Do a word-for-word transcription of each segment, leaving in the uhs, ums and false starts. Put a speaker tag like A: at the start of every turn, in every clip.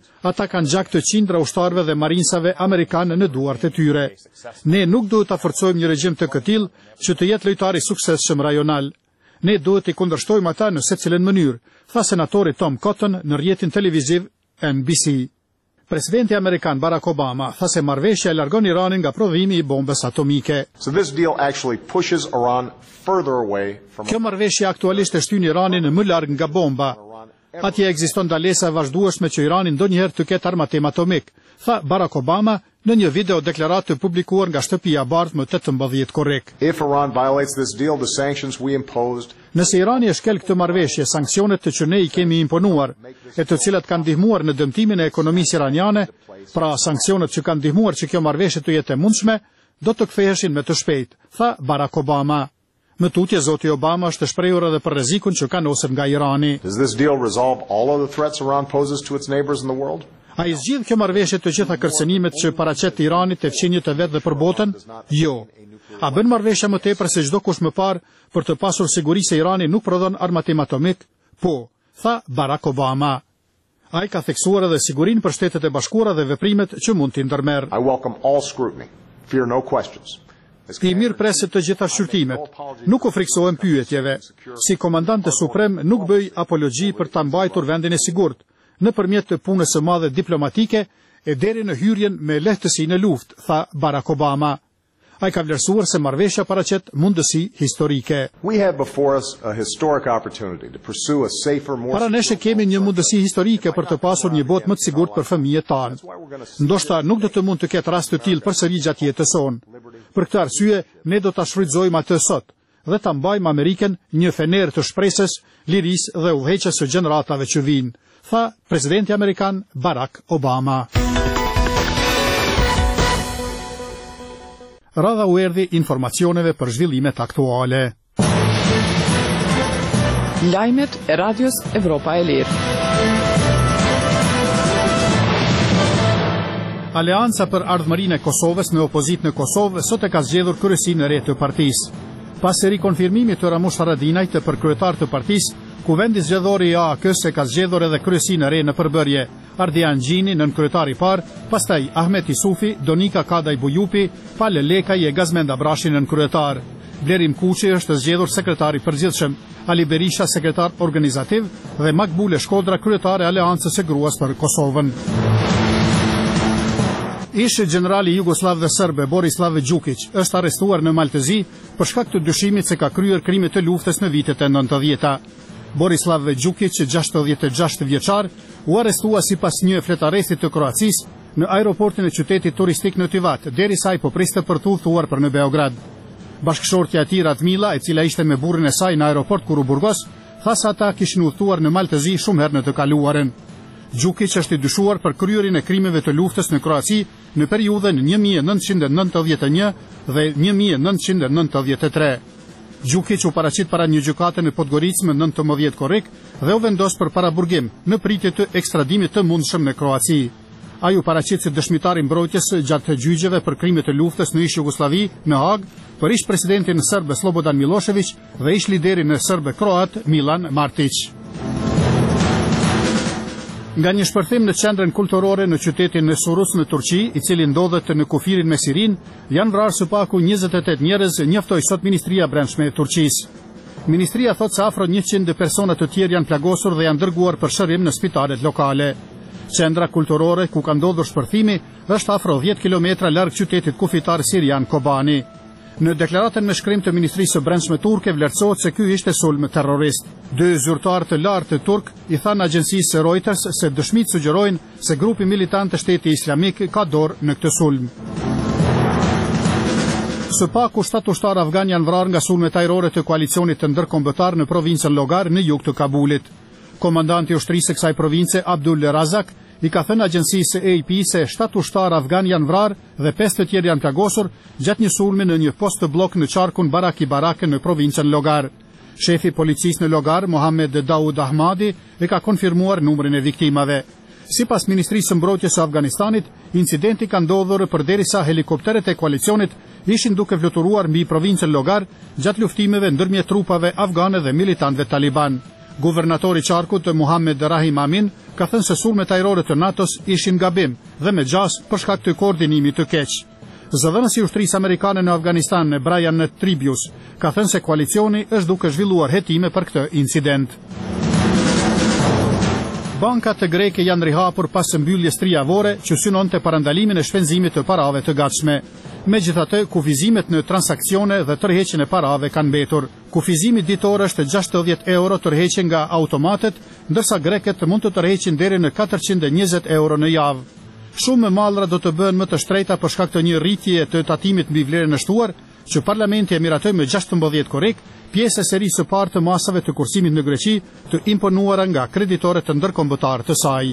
A: ata kanë gjak të qindra ushtarëve dhe marinsave amerikanë në duart e tyre. Ne nuk duhet ta forcojmë një regjim të këtill që të jetë lojtar i suksesshëm rajonal. Ne duhet i kundërshtojmë ata në secilën mënyrë, tha senatori Tom Cotton në rrjetin televiziv N B C. Presidenti amerikan Barack Obama tha se marrëveshja e largon Iranin nga prodhimi i bombës atomike.
B: So this deal actually pushes Iran further away from
A: Kjo marrëveshje aktualisht e shtyn Iranin më larg nga bomba. Atje ekziston ndalesa e vazhdueshme që Irani ndonjëherë të ketë armatim atomik, tha Barack Obama në një video deklaratë të publikuar nga shtëpia e Bardhë më tetëmbëdhjetë korrik.
B: If Iran violates this deal, the sanctions we imposed
A: Nëse Irani e shkel këtë marrëveshje, sanksionet të që ne i kemi imponuar, e të cilat kanë ndihmuar në dëmtimin e ekonomisë iraniane, pra sanksionet që kanë ndihmuar që kjo marrëveshje të jetë e mundshme, do të ktheheshin me të shpejtë, tha Barack Obama. Më tutje, zoti Obama është shprehur edhe për rrezikun që ka nosur nga Irani.
B: Does this deal resolve all of the threats Iran poses to its neighbors in the world?
A: A i zgjidh kjo marrëveshje të gjitha kërcënimet që paraqet Iranit e fqinjet e vet dhe për botën? Jo. A bën marrëveshja më tepër se çdo kush më parë për të pasur siguri se Irani nuk prodhon armatim atomik? Po, tha Barack Obama. Ai ka theksuar edhe sigurinë për Shtetet e Bashkuara dhe veprimet që mund t'i ndërmerr.
B: I welcome all scrutiny. Fear no questions.
A: I mirë preset të gjitha shqyrtimet. Nuk u friksohem pyetjeve. Si komandant e suprem nuk bëj apologji për ta mbajtur vendin e sigurt, nëpërmjet të punës së madhe diplomatike e deri në hyrjen me lehtësi në luftë, tha Barack Obama. Ai ka vlerësuar se marrëveshja paraqet mundësi historike.
B: We have before us a historic opportunity to pursue a safer, more
A: Para nesh kemi një mundësi historike për të pasur një botë më të sigurt për fëmijët tanë. Ndoshta nuk do të mund të ketë rast të tillë përsëri gjatë jetës sonë. Për këtë arsye, ne do ta shfrytëzojmë atë sot dhe ta mbajmë Amerikën një fener të shpresës, lirisë dhe udhëheqjes së gjeneratave që vijnë, tha presidenti amerikan Barack Obama. Radha u erdhi informacioneve për zhvillimet aktuale.
C: Lajmet e Radios Evropa e Lirë.
A: Aleanca për Ardhmërinë e Kosovës me opozitë në Kosovë sot e ka zgjedhur kryesinë e re të partisë. Pas rikonfirmimit të Ramush Haradinajt të përkryetar të partisë, Kuvendi zgjedhor i A A K-s e ka zgjedhur edhe kryesinë e re në përbërje. Ardian Gjini nën kryetari i parë, pastaj Ahmet Isufi, Donika Kadaj Bujupi, Pale Lekaj e Gazmenda Brashi nën kryetar. Blerim Kuçi është zgjedhur sekretari përgjithshëm, Ali Berisha sekretar organizativ dhe Makbule Shkodra kryetare e Aleancës së Gruas për Kosovën. Ish generali jugoslav dhe serbe Borislav Đukić është arrestuar në Maltezi për shkak të dyshimit se ka kryer krime të luftës në vitet e nëntëdhjeta. Borislav Đukić, gjashtëdhjetë e gjashtë vjeçar, u arrestua sipas një fletaresti të Kroacisë në aeroportin e qytetit turistik në Tivat, derisa ai po priste për të udhëtuar për në Beograd. Bashkëshortja e tij Radmila, e cila ishte me burrin e saj në aeroport Kuruburgos, tha se ata kishin udhëtuar në Maltezi shumë herë në të kaluarën. Đukić është i dyshuar për kryerjen e krimeve të luftës në Kroaci në periudhën një mijë e nëntëqind e nëntëdhjetë e një dhe një mijë e nëntëqind e nëntëdhjetë e tre. Đukić u paraqit para një gjykate në Podgoricë më nëntëmbëdhjetë korrik dhe u vendos për paraburgim në pritje të ekstradimit të mundshëm në Kroaci. Ai u paraqit si dëshmitar i mbrojtjes gjatë gjyqjeve për krime të luftës në ish Jugosllavi në Hag për ish presidentin serb Slobodan Milošević dhe ish liderin serb kroat Milan Martić. Nga një shpërthim në qendrën kulturore në qytetin e Surus në Turqi, i cili ndodhet në kufirin me Sirin, janë vrarë së paku njëzet e tetë njerëz, njoftoi sot Ministria e Brendshme e Turqisë. Ministria thot se afro njëqind persona të tjerë janë plagosur dhe janë dërguar për shërim në spitalet lokale. Qendra kulturore ku ka ndodhur shpërthimi është afro dhjetë kilometra larg qytetit kufitar sirian Kobani. Në deklaratën me shkrim të Ministrisë së Brendshme turke vlerësohet se ky ishte sulm terrorist. Dy zyrtarë të lartë turk i thanë agjencisë Reuters se dëshmitë sugjerojnë se grupi militant të Shtetit Islamik ka dorë në këtë sulm. Së paku shtatë ushtarë afgan janë vrarë nga sulmet ajrore të koalicionit të ndërkombëtar në provincën Logar në jug të Kabulit. Komandanti i ushtrisë së kësaj province Abdul Razak i ka thënë agjencisë A P se shtatë ushtarë afgan janë vrarë dhe pesë të tjerë janë plagosur gjatë një sulmi në një post të blok në qarkun Baraki Barake në provincën Logar. Shefi policisë në Logar, Mohamed Daud Ahmadi, e ka konfirmuar numrin e viktimave. Sipas Ministrisë së Mbrojtjes së Afganistanit, incidenti ka ndodhur përderisa helikopteret e koalicionit ishin duke fluturuar mbi provincën Logar gjatë luftimeve ndërmjet trupave afgane dhe militantëve taliban. Guvernatori i Qarkut Muhammed Rahim Amin ka thënë se sulmet ajrore të NATO-s ishin gabim dhe me gjas për shkak të koordinimit të keq. Zëdhënësi i ushtrisë amerikane në Afganistan, Brian Tribius, ka thënë se koalicioni është duke zhvilluar hetime për këtë incident. Bankat greke janë rihapur pas mbylljes trijavore që synonte parandalimin e shpenzimit të parave të gatshme. Megjithatë, kufizimet në transakcione dhe tërheqjen e parave kanë mbetur. Kufizimi ditor është gjashtëdhjetë euro tërheqje nga automatet, ndërsa greket mund të tërheqin deri në katërqind e njëzet euro në javë. Shumë mallra do të bëhen më të shtrejta për shkak të një rritje të tatimit mbi vlerën e shtuar, që parlamenti e miratoi me gjashtëmbëdhjetë korrik, pjesë e serisë së parë të masave të kursimit në Greqi, të imponuara nga kreditorët të ndërkombëtar të saj.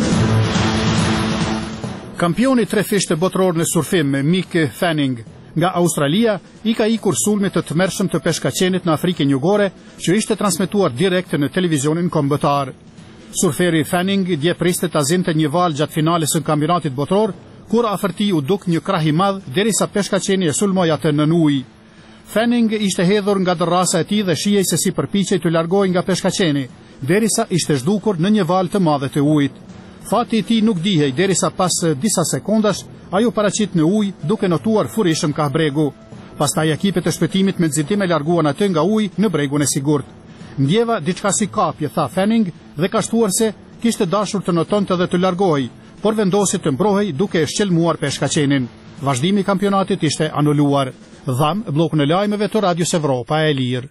A: Kampioni tre fishte botror në surfim, Mick Fanning, nga Australia, i ka ikur sulmit të tmerrshëm të peshkaqenit në Afrikën Jugore, që ishte transmetuar direkt në televizionin kombëtar. Surferi Fanning dje priste ta zinte një val gjatë finales së kampionatit botror, kur afërti u duk një krah i madh derisa peshkaqeni e sulmoi atë në ujë. Fanning ishte hedhur nga dërrasa e tij dhe shihej se si përpiqej të largohej nga peshkaqeni, derisa ishte zhdukur në një val të madh të ujit. Fati i tij nuk dihej derisa pas disa sekondash ajo paraqit në ujë duke notuar furishëm ka bregu. Pastaj ekipet e shpëtimit me nxitim e larguan atë nga uji në bregun e sigurt. Ndjeva diçka si kapje, tha Fanning, dhe ka shtuar se kishte dashur të notonte dhe të largohej, por vendosi të mbrohej duke e shqelmuar peshkaqenin. Vazhdimi i kampionatit ishte anuluar. Dham, bllokun e lajmeve të Radios Evropa e Lirë.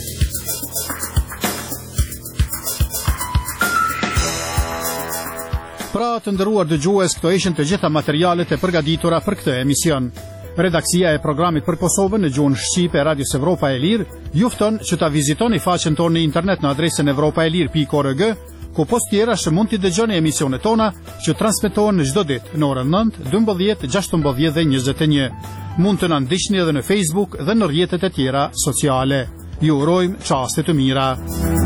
A: Pra të nderuar dëgjues, këto ishin të gjitha materialet e përgatitura për këtë emision. Redaksia e programit për Kosovën në gjuhën shqipe e Radios Evropa e Lirë ju fton që ta vizitoni faqen tonë në internet në adresën evropaelir pikë org, ku post tjera që mund t'i dëgjoni emisionet tona që transmetohen çdo ditë në orën nëntë, dymbëdhjetë, gjashtëmbëdhjetë dhe njëzet e një. Mund të na ndiqni edhe në Facebook dhe në rrjetet e tjera sociale. Ju urojmë çaste të mira.